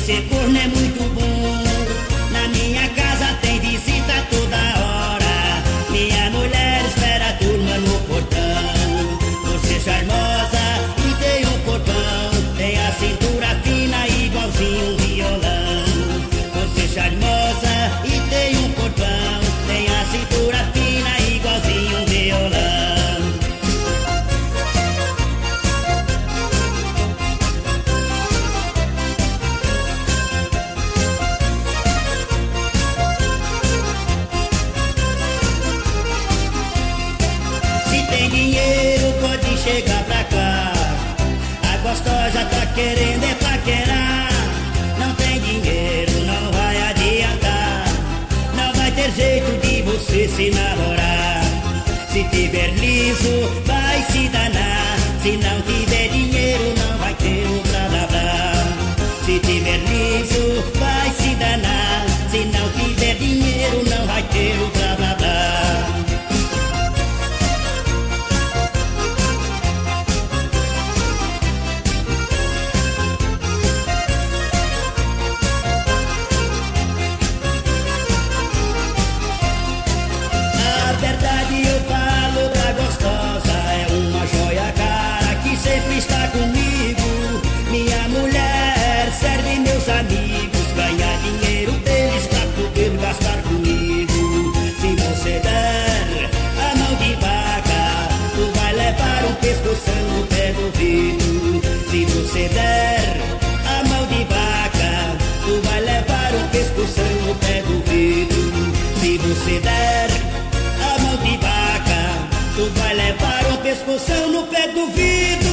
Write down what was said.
ser corno é muito bom. Na minha casa tem visita toda hora. Minha mulher espera a turma no portão. Você é charmosa e tem um corpão. Tem a cintura fina igualzinho um violão. Você é charmosa e tem um corpão. Tem a cintura fina igualzinho um violão. Tem dinheiro, pode chegar pra cá. A gostosa tá querendo é paquerar. Não tem dinheiro, não vai adiantar. Não vai ter jeito de você se namorar. Se tiver liso, vai se danar. Se não tiver dinheiro, não vai ter o pra lavar. Se tiver liso, vai se danar. Se não tiver dinheiro, não vai ter o pra lavar. Verdade eu falo da gostosa, é uma joia cara que sempre está comigo. Minha mulher serve meus amigos, ganha dinheiro deles pra poder gastar comigo. Se você der a mão de vaca, tu vai levar um pescoção no pé do vidro. Se você der a mão de vaca, tu vai levar um pescoção no pé do vidro. Se você der a mão de vaca, tu vai levar um pescoção no pé do vidro.